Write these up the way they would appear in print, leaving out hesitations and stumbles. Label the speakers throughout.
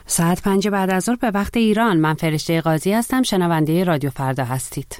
Speaker 1: ساعت 5 بعد از ظهر به وقت ایران. من فرشته قاضی هستم. شنونده رادیو فردا هستید.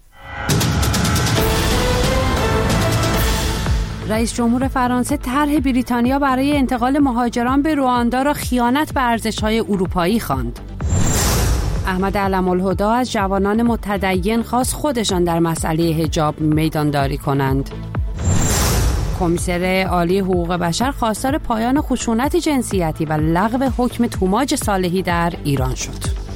Speaker 1: رئیس جمهور فرانسه طرح بریتانیا برای انتقال مهاجران به رواندا را خیانت به ارزش‌های اروپایی خواند. احمد علم‌الهدی از جوانان متدین خواست خودشان در مسئله حجاب میدانداری کنند. کمیسر عالی حقوق بشر خواستار پایان خشونت جنسیتی و لغو حکم توماج صالحی در ایران شد.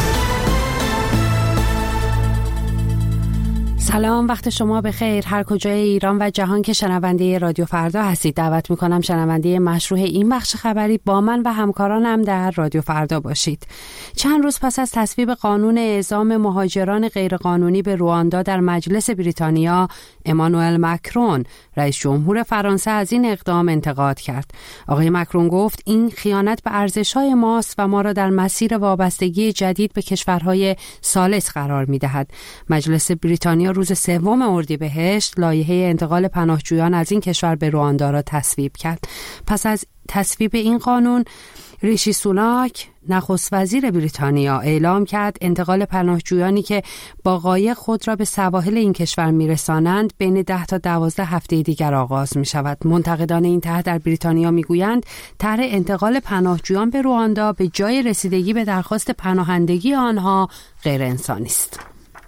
Speaker 1: سلام، وقت شما بخیر. هر کجای ایران و جهان که شنونده رادیو فردا هستید، دعوت میکنم شنونده مشروع این بخش خبری با من و همکارانم در رادیو فردا باشید. چند روز پس از تصویب قانون اعزام مهاجران غیرقانونی به رواندا در مجلس بریتانیا، امانوئل مکرون رئیس جمهور فرانسه از این اقدام انتقاد کرد. آقای مکرون گفت این خیانت به ارزش‌های ماست و ما را در مسیر وابستگی جدید به کشورهای ثالث قرار می‌دهد. مجلس بریتانیا روز 3 اردیبهشت لایحه انتقال پناهجویان از این کشور به رواندا را تصویب کرد. پس از تصویب این قانون، ریشی سوناک نخست وزیر بریتانیا اعلام کرد انتقال پناهجویانی که با قایق خود را به سواحل این کشور میرسانند بین 10 تا 12 هفته دیگر آغاز می شود. منتقدان این طرح در بریتانیا میگویند طرح انتقال پناهجویان به رواندا به جای رسیدگی به درخواست پناهندگی آنها غیر انسانی است.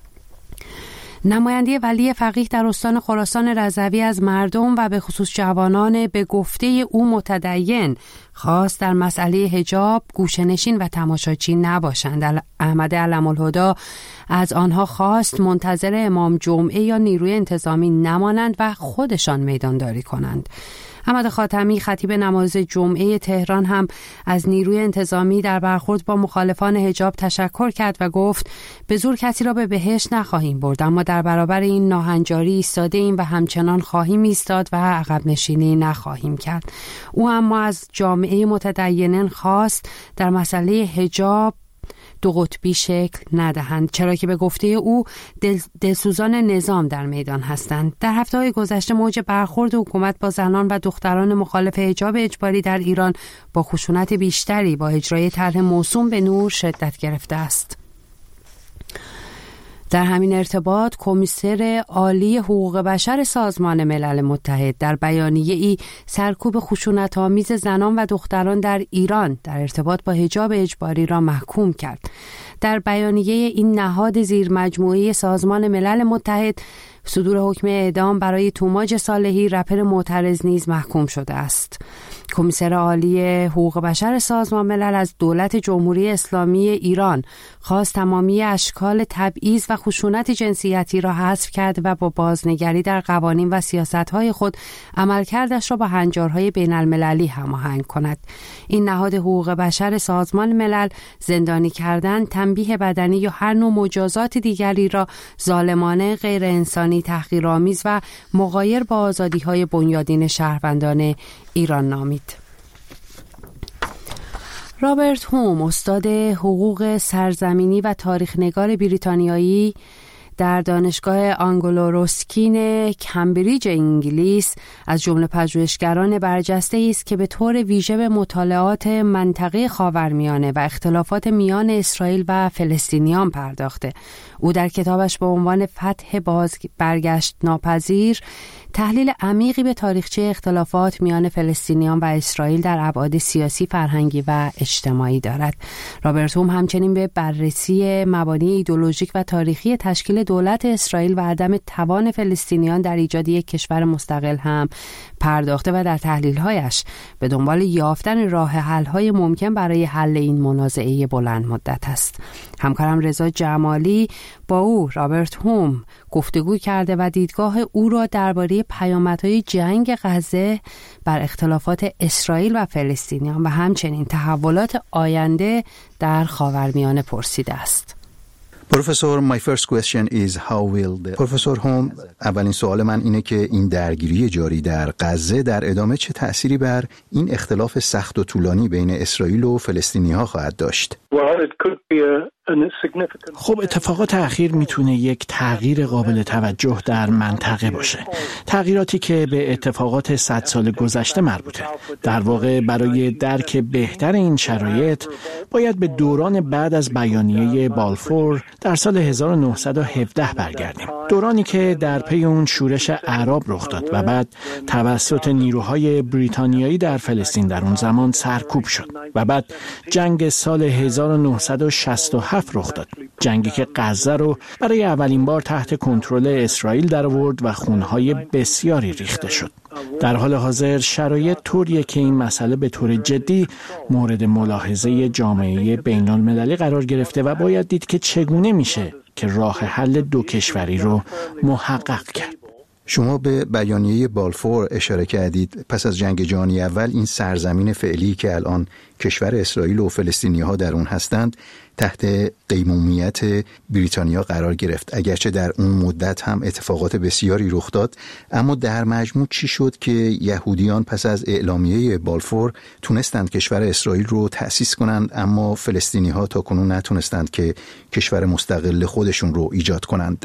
Speaker 1: نماینده ولی فقیه در استان خراسان رضوی از مردم و به خصوص جوانان به گفته او متدین خواست در مسئله حجاب گوشه‌نشین و تماشاچی نباشند. احمد علم‌الهدی از آنها خواست منتظر امام جمعه یا نیروی انتظامی نمانند و خودشان میدانداری کنند. احمد خاتمی خطیب نماز جمعه تهران هم از نیروی انتظامی در برخورد با مخالفان حجاب تشکر کرد و گفت به زور کسی را به بهشت نخواهیم برد، اما در برابر این ناهنجاری ایستاده ایم و همچنان خواهیم ایستاد و عقب نشینی نخواهیم کرد. او اما از جامعه متدینان خواست در مسئله حجاب دو قطبی شکل ندهند، چرا که به گفته او دلسوزان نظام در میدان هستند. در هفته‌های گذشته موج برخورد حکومت با زنان و دختران مخالف حجاب اجباری در ایران با خشونت بیشتری با اجرای طرح موسوم به نور شدت گرفته است. در همین ارتباط کمیسر عالی حقوق بشر سازمان ملل متحد در بیانیه‌ای سرکوب خشونت‌آمیز زنان و دختران در ایران در ارتباط با حجاب اجباری را محکوم کرد. در بیانیه این نهاد زیر مجموعه سازمان ملل متحد صدور حکم اعدام برای توماج صالحی رپر معترض نیز محکوم شده است. کمیسر عالی حقوق بشر سازمان ملل از دولت جمهوری اسلامی ایران خواست تمامی اشکال تبعیض و خشونت جنسیتی را حذف کرد و با بازنگری در قوانین و سیاست‌های خود عملکردش را با هنجارهای بین المللی هماهنگ کند. این نهاد حقوق بشر سازمان ملل زندانی کردن، تنبیه بدنی یا هر نوع مجازات دیگری را ظالمانه، غیر انسانی، تحقیرآمیز و مغایر با آزادی‌های بنیادین شهروندان ایران نامید. رابرت هوم، استاد حقوق سرزمینی و تاریخ‌نگار بریتانیایی در دانشگاه آنگلو راسکین کمبریج انگلیس، از جمله پژوهشگران برجسته‌ای است که به طور ویژه به مطالعات منطقه خاورمیانه و اختلافات میان اسرائیل و فلسطینیان پرداخته. او در کتابش با عنوان فتح برگشت ناپذیر تحلیل عمیقی به تاریخچه اختلافات میان فلسطینیان و اسرائیل در ابعاد سیاسی، فرهنگی و اجتماعی دارد. رابرت هوم همچنین به بررسی مبانی ایدئولوژیک و تاریخی تشکیل دولت اسرائیل و عدم توان فلسطینیان در ایجاد یک کشور مستقل هم پرداخته و در تحلیل‌هایش به دنبال یافتن راه حل‌های ممکن برای حل این منازعه بلند مدت است. همکارم رضا جمالی با او، رابرت هوم، گفتگو کرده و دیدگاه او را درباره پیامدهای جنگ غزه بر اختلافات اسرائیل و فلسطینیان و همچنین تحولات آینده در خاورمیانه پرسیده است.
Speaker 2: پروفسور، my first question is how will the... پروفسور هوم، اولین سوال من اینه که این درگیری جاری در غزه در ادامه چه تأثیری بر این اختلاف سخت و طولانی بین اسرائیل و فلسطینی‌ها خواهد داشت؟
Speaker 3: Well, it could be خب اتفاقات اخیر میتونه یک تغییر قابل توجه در منطقه باشه. تغییراتی که به اتفاقات 100 سال گذشته مربوطه. در واقع برای درک بهتر این شرایط باید به دوران بعد از بیانیه بالفور در سال 1917 برگردیم. دورانی که در پی اون شورش اعراب رخ داد و بعد توسط نیروهای بریتانیایی در فلسطین در اون زمان سرکوب شد و بعد جنگ سال 1967 رخ داد. جنگی که غزه رو برای اولین بار تحت کنترل اسرائیل درآورد و خونهای بسیاری ریخته شد. در حال حاضر شرایط طوریه که این مسئله به طور جدی مورد ملاحظه جامعه بین‌المللی قرار گرفته و باید دید که چگونه میشه که راه حل دو کشوری رو محقق کرد.
Speaker 2: شما به بیانیه بالفور اشاره کردید. پس از جنگ جهانی اول این سرزمین فعلی که الان کشور اسرائیل و فلسطینی‌ها در اون هستند تحت قیمومیت بریتانیا قرار گرفت. اگرچه در اون مدت هم اتفاقات بسیاری رخ داد، اما در مجموع چی شد که یهودیان پس از اعلامیه بالفور تونستند کشور اسرائیل رو تأسیس کنند، اما فلسطینی‌ها تا کنون نتونستند که کشور مستقل خودشون رو ایجاد کنند؟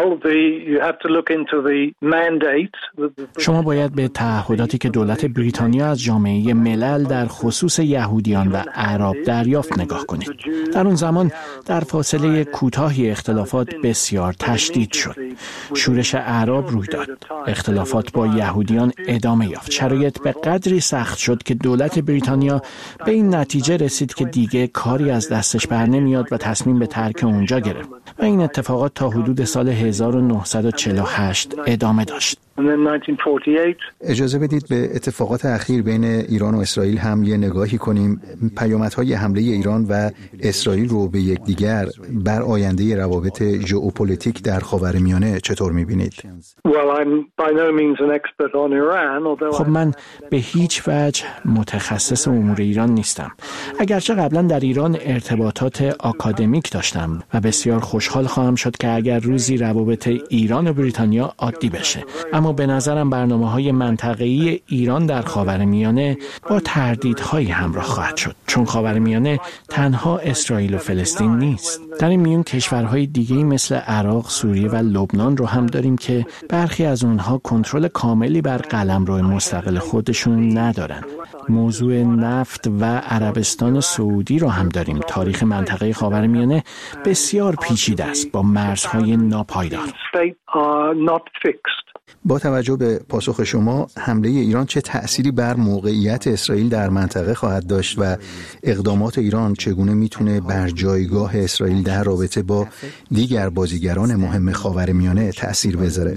Speaker 3: شما باید به تعهداتی که دولت بریتانیا از جامعه ملل در خصوص یهودیان و اعراب دریافت نگاه کنید. در اون زمان در فاصله کوتاهی اختلافات بسیار تشدید شد. شورش اعراب روی داد. اختلافات با یهودیان ادامه یافت. شرایط به قدری سخت شد که دولت بریتانیا به این نتیجه رسید که دیگه کاری از دستش بر نمیاد و تصمیم به ترک اونجا گرفت. و این اتفاقات تا حدود سال 1948 ادامه داشت.
Speaker 2: اجازه بدید به اتفاقات اخیر بین ایران و اسرائیل هم یه نگاهی کنیم. پیامدهای حمله ایران و اسرائیل رو به یکدیگر بر آینده روابط ژئوپلیتیک در خاورمیانه چطور می‌بینید؟
Speaker 3: خب من به هیچ وجه متخصص امور ایران نیستم. اگرچه قبلا در ایران ارتباطات آکادمیک داشتم و بسیار خوشحال خواهم شد که اگر روزی روابط ایران و بریتانیا عادی بشه. اما به نظرم برنامه‌های منطقه‌ای ایران در خاورمیانه با تردیدهایی همراه خواهد شد، چون خاورمیانه تنها اسرائیل و فلسطین نیست. در این میون کشورهای دیگه‌ای مثل عراق، سوریه و لبنان رو هم داریم که برخی از اونها کنترل کاملی بر قلمرو مستقل خودشون ندارن. موضوع نفت و عربستان سعودی رو هم داریم. تاریخ منطقه خاورمیانه بسیار پیچیده است با مرزهای ناپایدار.
Speaker 2: با توجه به پاسخ شما، حمله ایران چه تأثیری بر موقعیت اسرائیل در منطقه خواهد داشت و اقدامات ایران چگونه میتونه بر جایگاه اسرائیل در رابطه با دیگر بازیگران مهم خاورمیانه تأثیر بذاره؟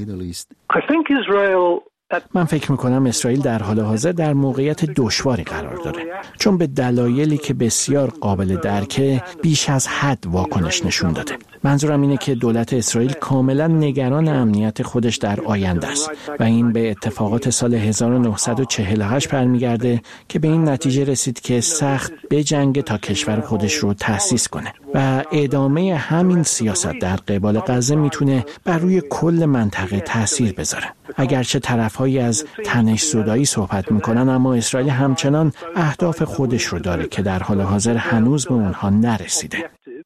Speaker 3: من فکر میکنم اسرائیل در حال حاضر در موقعیت دشواری قرار داره، چون به دلایلی که بسیار قابل درکه بیش از حد واکنش نشون داده. منظورم اینه که دولت اسرائیل کاملا نگران امنیت خودش در آینده است و این به اتفاقات سال 1948 برمیگرده که به این نتیجه رسید که سخت بجنگه تا کشور خودش رو تأسیس کنه و ادامه همین سیاست در قبال غزه میتونه بر روی کل منطقه تأثیر بذاره. اگرچه طرف‌هایی از تنش‌زدایی صحبت میکنن، اما اسرائیل همچنان اهداف خودش رو داره که در حال حاضر هنوز به اونها نرسیده.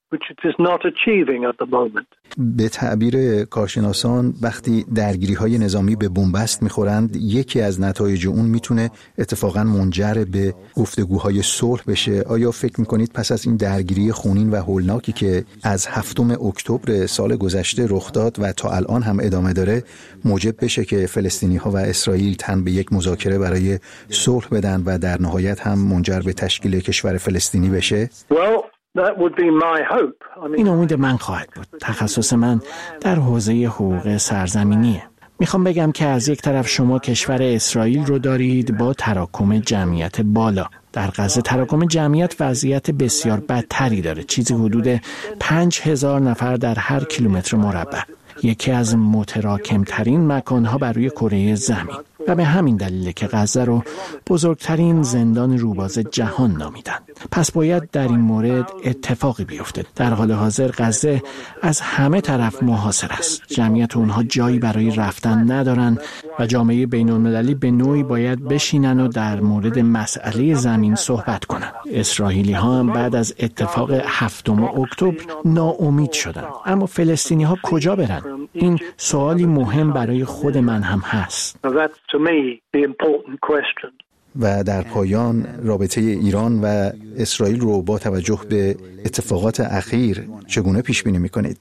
Speaker 2: به تعبیر کارشناسان وقتی درگیری‌های نظامی به بنبست می‌خورند، یکی از نتایج اون میتونه اتفاقاً منجر به گفتگوهای صلح بشه. آیا فکر می‌کنید پس از این درگیری خونین و هولناکی که از 7 اکتبر سال گذشته رخ داد و تا الان هم ادامه داره، موجب بشه که فلسطینی‌ها و اسرائیل تن به یک مذاکره برای صلح بدن و در نهایت هم منجر به تشکیل کشور فلسطینی بشه؟
Speaker 3: این امید من خواهد بود. تخصص من در حوزه حقوق سرزمینیه. میخوام بگم که از یک طرف شما کشور اسرائیل رو دارید با تراکم جمعیت بالا. در غزه تراکم جمعیت وضعیت بسیار بدتری داره. چیزی حدود 5000 نفر در هر کیلومتر مربع. یکی از متراکمترین مکانها بر روی کره زمین. و به همین دلیل که غزه رو بزرگترین زندان روباز جهان نامیدن. پس باید در این مورد اتفاقی بیفته. در حال حاضر غزه از همه طرف محاصره است. جمعیت اونها جایی برای رفتن ندارن و جامعه بین‌المللی به نوعی باید بشینن و در مورد مسئله زمین صحبت کنن. اسرائیلی ها هم بعد از اتفاق 7 اکتبر ناامید شدن. اما فلسطینی ها کجا برن؟ این سوالی مهم برای خود من هم هست.
Speaker 2: و در پایان رابطه ایران و اسرائیل رو با توجه به اتفاقات اخیر چگونه پیش بینی می‌کنید؟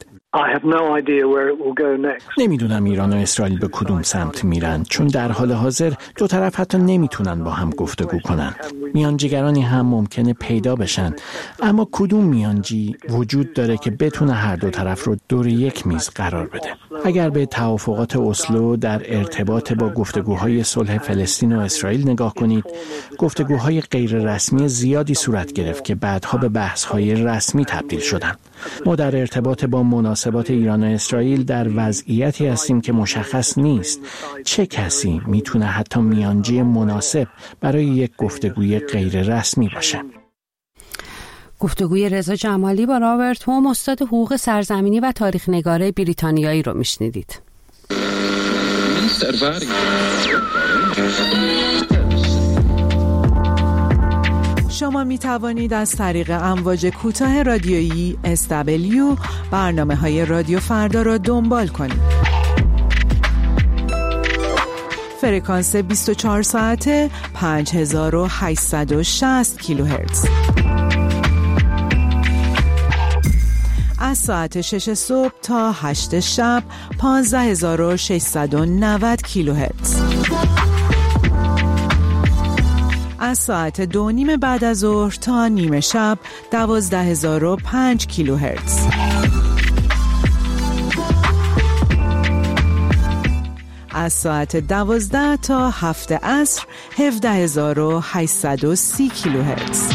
Speaker 3: نمیدونم ایران و اسرائیل به کدوم سمت میرن، چون در حال حاضر دو طرف حتی نمیتونن با هم گفتگو کنن. میانجیگرانی هم ممکنه پیدا بشن، اما کدوم میانجی وجود داره که بتونه هر دو طرف رو دور یک میز قرار بده؟ اگر به توافقات اسلو در ارتباط با گفتگوهای صلح فلسطین و اسرائیل نگاه کنید، گفتگوهای غیر رسمی زیادی صورت گرفت که بعدها به بحث‌های رسمی تبدیل شدن. ما در ارتباط با مناسبات ایران و اسرائیل در وضعیتی هستیم که مشخص نیست چه کسی میتونه حتی میانجی مناسب برای یک گفتگوی غیر رسمی باشه.
Speaker 1: گفتگوی رضا جمالی با رابرت هوم، استاد حقوق سرزمینی و تاریخ نگار بریتانیایی رو میشنیدید.
Speaker 4: شما می توانید از طریق امواج کوتاه رادیویی SW برنامه‌های رادیو فردا را دنبال کنید. فرکانس 24 ساعته 5860 کیلوهرتز. از ساعت 6 صبح تا 8 شب 15690 کیلوهرتز. از ساعت 2:30 بعد از ظهر تا نیمه شب 12005 کیلوهرتز. از ساعت 12 تا 7 عصر 17830 کیلوهرتز.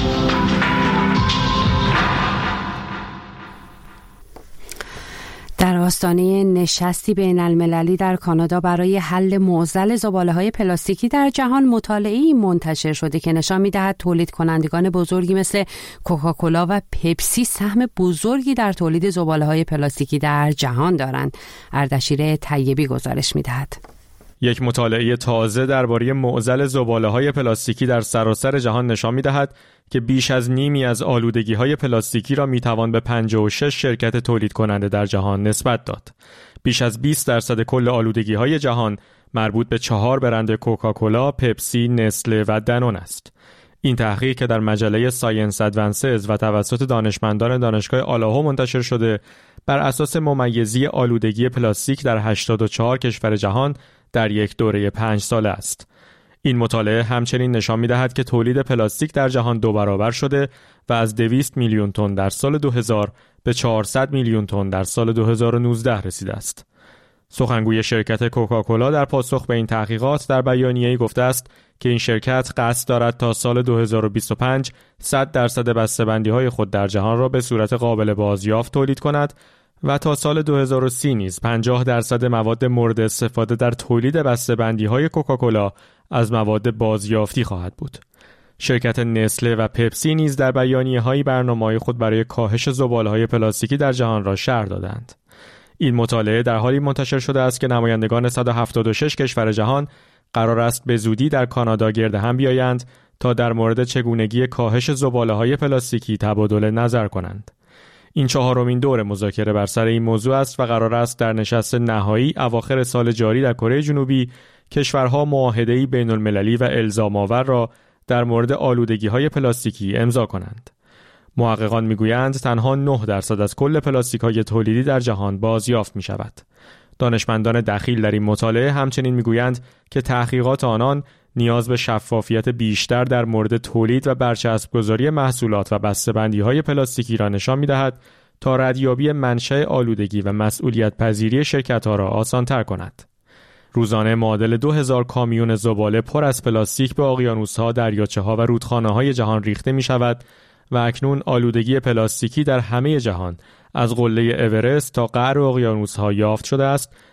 Speaker 1: در آستانه نشستی بین المللی در کانادا برای حل معضل زباله‌های پلاستیکی در جهان، مطالعه‌ای منتشر شده که نشان می‌دهد تولید کنندگان بزرگی مثل کوکاکولا و پپسی سهم بزرگی در تولید زباله‌های پلاستیکی در جهان دارند. اردشیر طیبی گزارش می‌دهد.
Speaker 5: یک مطالعه تازه درباره معضل زباله‌های پلاستیکی در سراسر جهان نشان می‌دهد که بیش از نیمی از آلودگی‌های پلاستیکی را می‌توان به 56 شرکت تولید کننده در جهان نسبت داد. بیش از 20% کل آلودگی‌های جهان مربوط به 4 برند کوکاکولا، پپسی، نسله و دنون است. این تحقیق که در مجله ساینس ادوانسز و توسط دانشمندان دانشگاه آلاهو منتشر شده، بر اساس ممیزی آلودگی پلاستیک در 84 کشور جهان در یک دوره 5 ساله است. این مطالعه همچنین نشان می‌دهد که تولید پلاستیک در جهان 2 برابر شده و از 200 میلیون تن در سال 2000 به 400 میلیون تن در سال 2019 رسیده است. سخنگوی شرکت کوکاکولا در پاسخ به این تحقیقات در بیانیه‌ای گفته است که این شرکت قصد دارد تا سال 2025 100% بسته‌بندی‌های خود در جهان را به صورت قابل بازیافت تولید کند و تا سال 2030 نیز 50% مواد مورد استفاده در تولید بسته‌بندی‌های کوکاکولا از مواد بازیافتی خواهد بود. شرکت نسله و پپسی نیز در بیانیه‌های برنامه‌های خود برای کاهش زباله‌های پلاستیکی در جهان را شرح دادند. این مطالعه در حالی منتشر شده است که نمایندگان 176 کشور جهان قرار است به زودی در کانادا گرد هم بیایند تا در مورد چگونگی کاهش زباله‌های پلاستیکی تبادل نظر کنند. این 4مین دور مذاکره بر سر این موضوع است و قرار است در نشست نهایی اواخر سال جاری در کره جنوبی کشورها معاهده‌ای بین‌المللی و الزام‌آور را در مورد آلودگی‌های پلاستیکی امضا کنند. محققان می‌گویند تنها 9% از کل پلاستیک‌های تولیدی در جهان بازیافت می‌شود. دانشمندان دخیل در این مطالعه همچنین می‌گویند که تحقیقات آنان نیاز به شفافیت بیشتر در مورد تولید و برچسب‌گذاری محصولات و بسته‌بندی‌های پلاستیکی را نشان می‌دهد تا ردیابی منشأ آلودگی و مسئولیت پذیری شرکت‌ها را آسان‌تر کند. روزانه معادل 2000 کامیون زباله پر از پلاستیک به اقیانوس‌ها، دریاچه‌ها و رودخانه‌های جهان ریخته می‌شود و اکنون آلودگی پلاستیکی در همه جهان از قله اورست تا قعر اقیانوس‌ها یافت شده است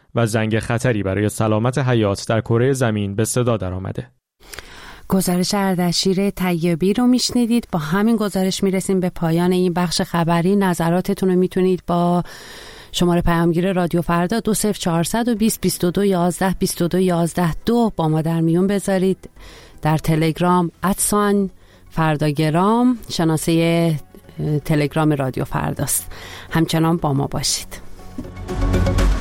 Speaker 5: و زنگ خطری برای سلامت حیات در کره زمین به صدا درآمده.
Speaker 1: گزارش اردشیر طیبی رو میشنیدید. با همین گزارش میرسیم به پایان این بخش خبری. نظراتتون رو میتونید با شماره پیامگیر رادیو فردا 20420 22 11 22 11 2 با ما در میون بذارید. در تلگرام @فرداگرام شناسه تلگرام رادیو فرداست. همچنان با ما باشید.